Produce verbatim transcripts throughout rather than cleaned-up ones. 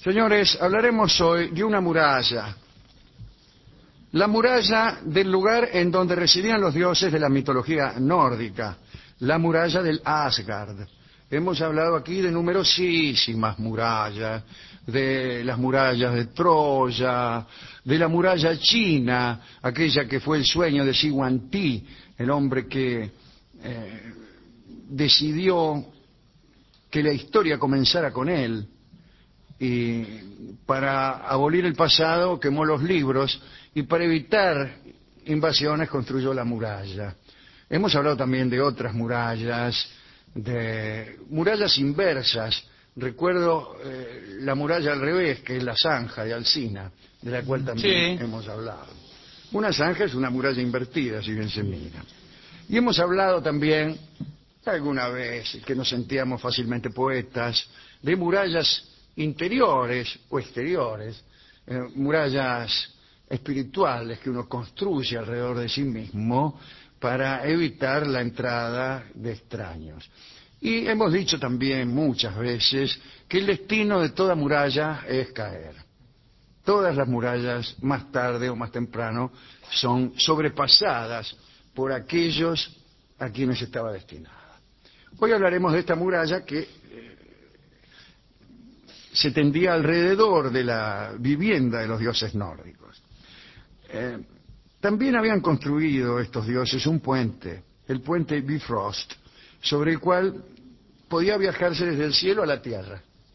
Señores, hablaremos hoy de una muralla. La muralla del lugar en donde residían los dioses de la mitología nórdica. La muralla del Asgard. Hemos hablado aquí de numerosísimas murallas, de las murallas de Troya, de la muralla china, aquella que fue el sueño de Xi Huangdi, el hombre que eh, decidió que la historia comenzara con él, y para abolir el pasado quemó los libros, y para evitar invasiones construyó la muralla. Hemos hablado también de otras murallas, de murallas inversas. Recuerdo eh, la muralla al revés, que es la zanja de Alcina, de la cual también sí. hemos hablado. Una zanja es una muralla invertida, si bien se mira. Y hemos hablado también, alguna vez, que nos sentíamos fácilmente poetas, de murallas interiores o exteriores, eh, murallas espirituales que uno construye alrededor de sí mismo para evitar la entrada de extraños. Y hemos dicho también muchas veces que el destino de toda muralla es caer. Todas las murallas, más tarde o más temprano, son sobrepasadas por aquellos a quienes estaba destinada. Hoy hablaremos de esta muralla que eh, se tendía alrededor de la vivienda de los dioses nórdicos. Eh, también habían construido estos dioses un puente, el puente Bifrost, sobre el cual podía viajarse desde el cielo a la tierra.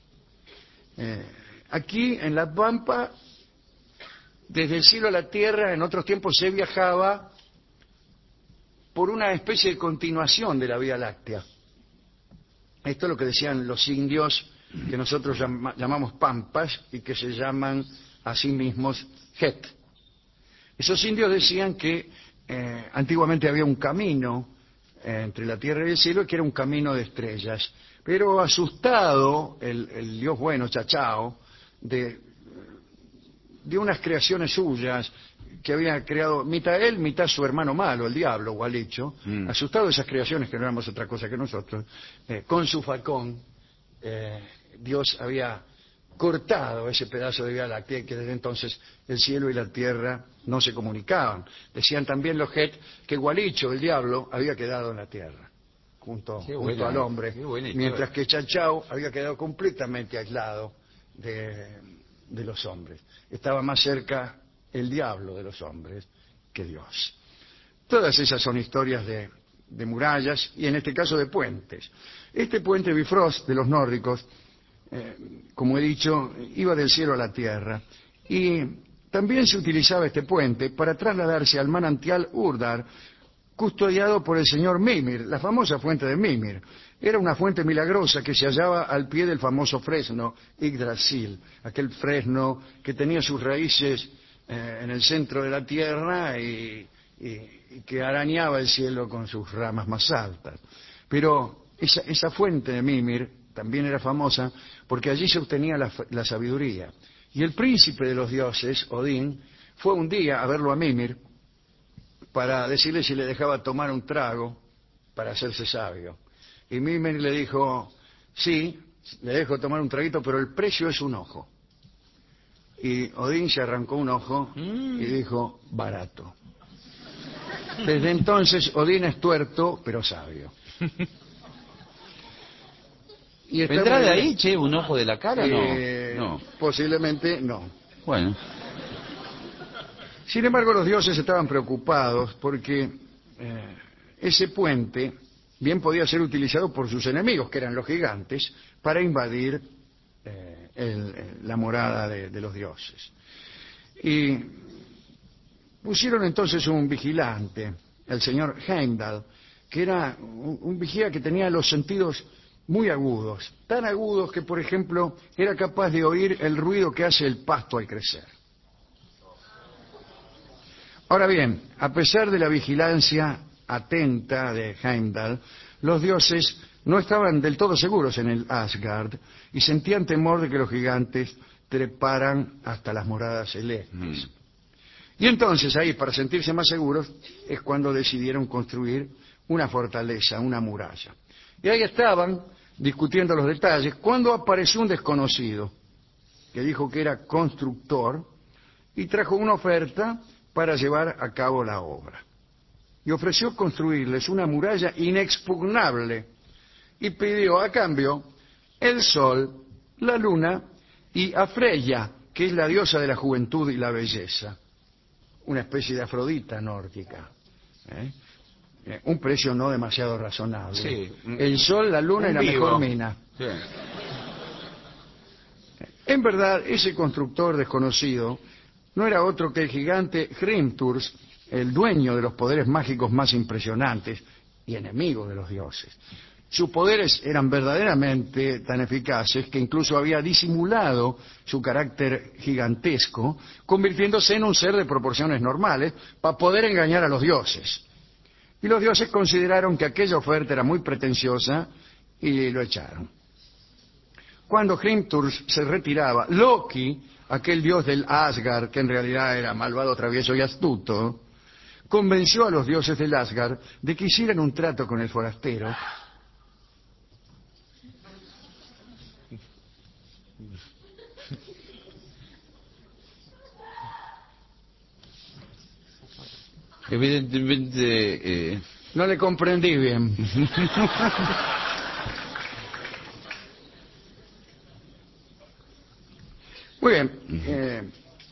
Eh, aquí, en la Pampa, desde el cielo a la tierra, en otros tiempos se viajaba por una especie de continuación de la Vía Láctea. Esto es lo que decían los indios, que nosotros llam- llamamos Pampas, y que se llaman a sí mismos Het. Esos indios decían que eh, antiguamente había un camino eh, entre la tierra y el cielo, que era un camino de estrellas. Pero asustado el, el dios bueno, Chachao, de, de unas creaciones suyas que había creado mitad él, mitad su hermano malo, el diablo, Gualicho, mm. asustado de esas creaciones que no éramos otra cosa que nosotros, eh, con su falcón, eh, Dios había cortado ese pedazo de Vía Láctea, y que desde entonces el cielo y la tierra no se comunicaban. Decían también los Het que Gualicho, el diablo, había quedado en la tierra, junto, buena, junto al hombre, mientras que Chachao había quedado completamente aislado de, de los hombres. Estaba más cerca el diablo de los hombres que Dios. Todas esas son historias de, de murallas, y en este caso de puentes. Este puente Bifrost de los nórdicos, Eh, como he dicho, iba del cielo a la tierra, y también se utilizaba este puente para trasladarse al manantial Urdar, custodiado por el señor Mimir, la famosa fuente de Mimir. Era una fuente milagrosa que se hallaba al pie del famoso fresno Yggdrasil, aquel fresno que tenía sus raíces eh, en el centro de la tierra y, y, y que arañaba el cielo con sus ramas más altas. Pero esa, esa fuente de Mimir también era famosa porque allí se obtenía la, la sabiduría. Y el príncipe de los dioses, Odín, fue un día a verlo a Mimir para decirle si le dejaba tomar un trago para hacerse sabio. Y Mimir le dijo, sí, le dejo tomar un traguito, pero el precio es un ojo. Y Odín se arrancó un ojo y dijo, barato. Desde entonces Odín es tuerto, pero sabio. Y ¿vendrá de ahí, che, un ojo de la cara? Eh, no, no. Posiblemente no. Bueno. Sin embargo, los dioses estaban preocupados porque eh, ese puente bien podía ser utilizado por sus enemigos, que eran los gigantes, para invadir eh, el, la morada de, de los dioses. Y pusieron entonces un vigilante, el señor Heimdall, que era un, un vigía que tenía los sentidos muy agudos, tan agudos que, por ejemplo, era capaz de oír el ruido que hace el pasto al crecer. Ahora bien, a pesar de la vigilancia atenta de Heimdall, los dioses no estaban del todo seguros en el Asgard y sentían temor de que los gigantes treparan hasta las moradas celestes. Mm. Y entonces ahí, para sentirse más seguros, es cuando decidieron construir una fortaleza, una muralla. Y ahí estaban discutiendo los detalles cuando apareció un desconocido que dijo que era constructor, y trajo una oferta para llevar a cabo la obra. Y ofreció construirles una muralla inexpugnable y pidió a cambio el sol, la luna y a Freya, que es la diosa de la juventud y la belleza, una especie de Afrodita nórdica. ¿eh? Eh, un precio no demasiado razonable. Sí, el sol, la luna y la vivo. mejor mina. Sí. En verdad, ese constructor desconocido no era otro que el gigante Hrimthurs, el dueño de los poderes mágicos más impresionantes y enemigo de los dioses. Sus poderes eran verdaderamente tan eficaces que incluso había disimulado su carácter gigantesco, convirtiéndose en un ser de proporciones normales para poder engañar a los dioses. Y los dioses consideraron que aquella oferta era muy pretenciosa y lo echaron. Cuando Hrimthurs se retiraba, Loki, aquel dios del Asgard, que en realidad era malvado, travieso y astuto, convenció a los dioses del Asgard de que hicieran un trato con el forastero Evidentemente... Eh... No le comprendí bien. Muy bien. Eh,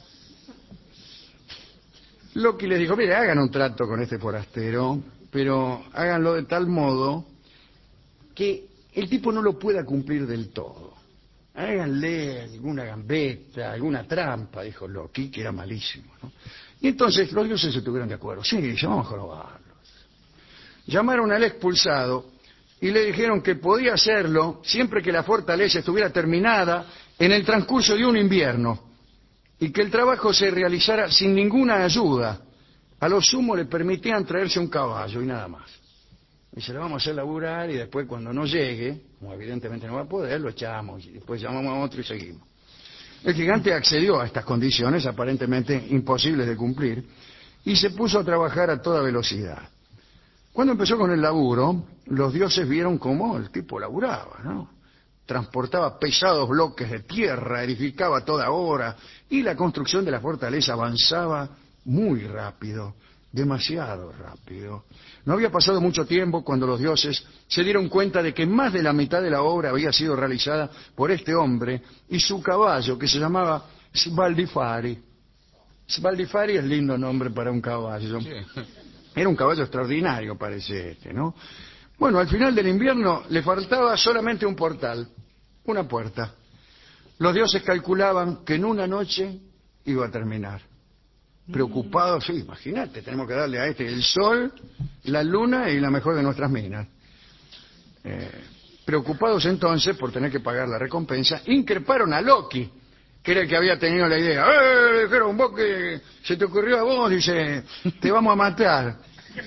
Loki les dijo, mire, hagan un trato con este forastero, pero háganlo de tal modo que el tipo no lo pueda cumplir del todo. Háganle alguna gambeta, alguna trampa, dijo Loki, que era malísimo, ¿no? Y entonces los dioses se tuvieron de acuerdo. Sí, vamos a jorobarlos. Llamaron al expulsado y le dijeron que podía hacerlo siempre que la fortaleza estuviera terminada en el transcurso de un invierno y que el trabajo se realizara sin ninguna ayuda. A lo sumo le permitían traerse un caballo y nada más. Y se lo vamos a hacer laburar y después cuando no llegue, como evidentemente no va a poder, lo echamos y después llamamos a otro y seguimos. El gigante accedió a estas condiciones aparentemente imposibles de cumplir y se puso a trabajar a toda velocidad. Cuando empezó con el laburo, los dioses vieron cómo el tipo laburaba, ¿no? Transportaba pesados bloques de tierra, edificaba a toda hora y la construcción de la fortaleza avanzaba muy rápido, demasiado rápido. No había pasado mucho tiempo cuando los dioses se dieron cuenta de que más de la mitad de la obra había sido realizada por este hombre y su caballo, que se llamaba Svaldifari. Svaldifari es lindo nombre para un caballo. Sí. Era un caballo extraordinario, parece este, ¿no? Bueno, al final del invierno le faltaba solamente un portal, una puerta. Los dioses calculaban que en una noche iba a terminar. Preocupados, sí, imagínate, tenemos que darle a este el sol, la luna y la mejor de nuestras minas. Eh, preocupados entonces por tener que pagar la recompensa, increparon a Loki, que era el que había tenido la idea. ¡Eh! Dijeron, vos que se te ocurrió a vos, dice, te vamos a matar.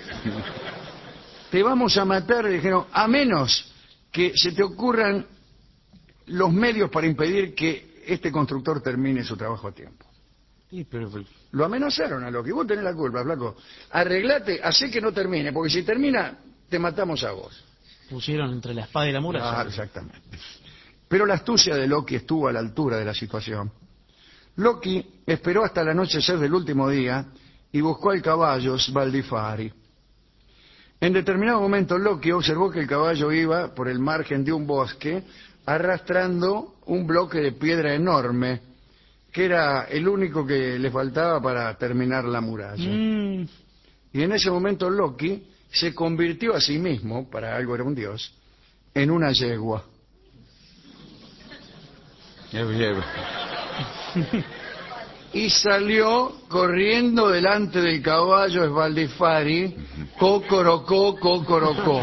Te vamos a matar, dijeron, a menos que se te ocurran los medios para impedir que este constructor termine su trabajo a tiempo. Sí, pero... Lo amenazaron a Loki. Vos tenés la culpa, flaco. Arreglate, hacé que no termine, porque si termina, te matamos a vos. Pusieron entre la espada y la muralla. Claro, exactamente. Pero la astucia de Loki estuvo a la altura de la situación. Loki esperó hasta el anochecer del último día y buscó al caballo Svaldifari. En determinado momento Loki observó que el caballo iba por el margen de un bosque arrastrando un bloque de piedra enorme, que era el único que le faltaba para terminar la muralla. Mm. Y en ese momento Loki se convirtió a sí mismo, para algo era un dios, en una yegua. Y salió corriendo delante del caballo Svaldifari, cocorocó, cocorocó.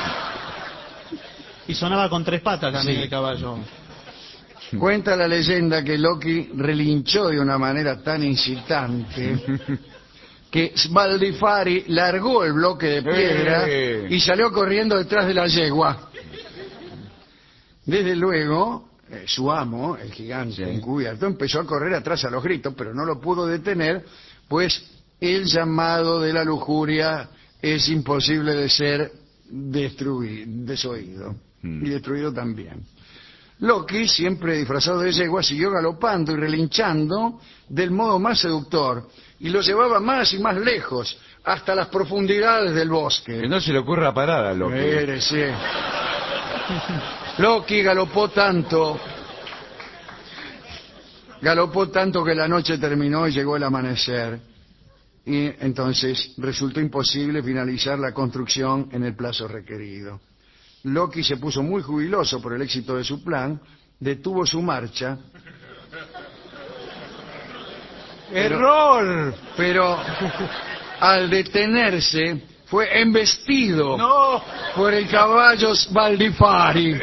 Y sonaba con tres patas también sí. El caballo. Cuenta la leyenda que Loki relinchó de una manera tan incitante que Svaldifari largó el bloque de piedra eh. y salió corriendo detrás de la yegua. Desde luego, eh, su amo, el gigante sí. encubierto, empezó a correr atrás a los gritos, pero no lo pudo detener, pues el llamado de la lujuria es imposible de ser destruido, desoído, mm. y destruido también. Loki, siempre disfrazado de yegua, siguió galopando y relinchando del modo más seductor y lo llevaba más y más lejos, hasta las profundidades del bosque. Que no se le ocurra parar a Loki. Mire, sí. Loki galopó tanto, galopó tanto que la noche terminó y llegó el amanecer. Y entonces resultó imposible finalizar la construcción en el plazo requerido. Loki se puso muy jubiloso por el éxito de su plan, detuvo su marcha. Pero, ¡Error! Pero al detenerse fue embestido ¡No! por el caballo Svaldifari.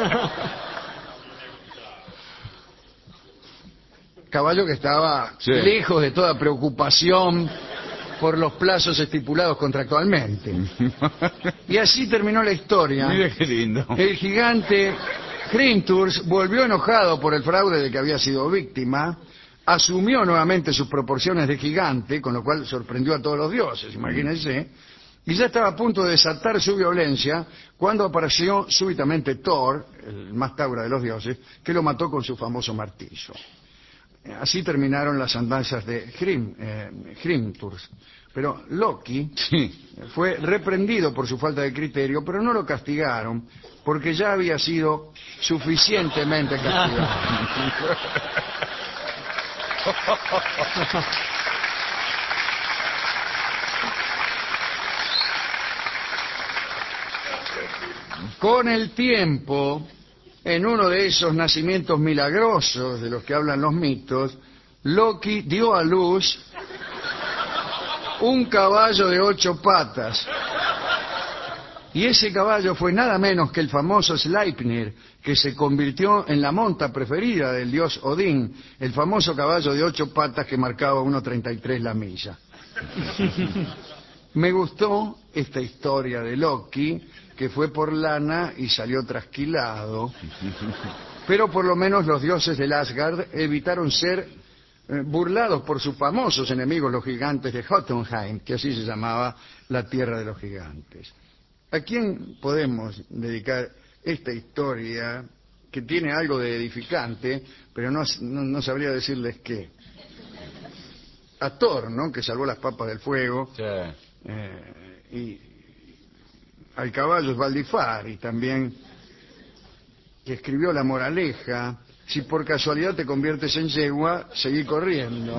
Caballo que estaba Sí. lejos de toda preocupación por los plazos estipulados contractualmente. Y así terminó la historia. Mire qué lindo. El gigante Hrimthurs volvió enojado por el fraude de que había sido víctima, asumió nuevamente sus proporciones de gigante, con lo cual sorprendió a todos los dioses, imagínense, y ya estaba a punto de desatar su violencia cuando apareció súbitamente Thor, el más taura de los dioses, que lo mató con su famoso martillo. Así terminaron las andanzas de Hrim, eh, Hrimthurs. Pero Loki Sí. fue reprendido por su falta de criterio, pero no lo castigaron, porque ya había sido suficientemente castigado. Con el tiempo, en uno de esos nacimientos milagrosos de los que hablan los mitos, Loki dio a luz un caballo de ocho patas. Y ese caballo fue nada menos que el famoso Sleipnir, que se convirtió en la monta preferida del dios Odín, el famoso caballo de ocho patas que marcaba uno treinta y tres la milla. Me gustó esta historia de Loki, que fue por lana y salió trasquilado, pero por lo menos los dioses del Asgard evitaron ser eh, burlados por sus famosos enemigos, los gigantes de Jotunheim, que así se llamaba la tierra de los gigantes. ¿A quién podemos dedicar esta historia que tiene algo de edificante, pero no, no, no sabría decirles qué? A Thor, ¿no?, que salvó las papas del fuego. Sí. Eh, y al caballo Svaldifari también, que escribió la moraleja: si por casualidad te conviertes en yegua, seguí corriendo.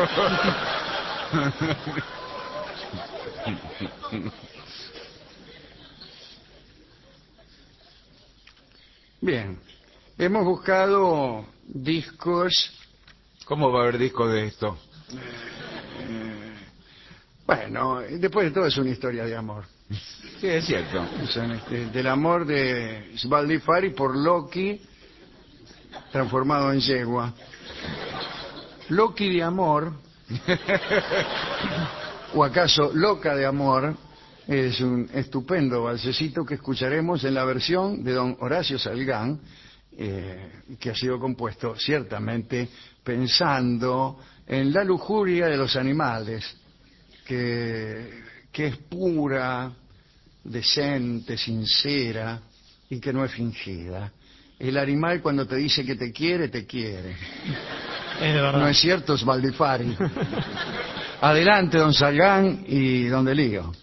Bien, hemos buscado discos. ¿Cómo va a haber disco de esto? Bueno, después de todo es una historia de amor. Sí, es cierto. Son, este, del amor de Svaldifari por Loki, transformado en yegua. Loki de amor, o acaso Loca de amor, es un estupendo balsecito que escucharemos en la versión de don Horacio Salgán, eh, que ha sido compuesto ciertamente pensando en la lujuria de los animales, que, que es pura, decente, sincera y que no es fingida. El animal, cuando te dice que te quiere, te quiere. Es de verdad. ¿No es cierto, Svaldifari? Adelante, don Salgán y don Delío.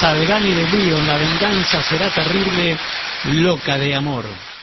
Salgani de León, la venganza será terrible, loca de amor.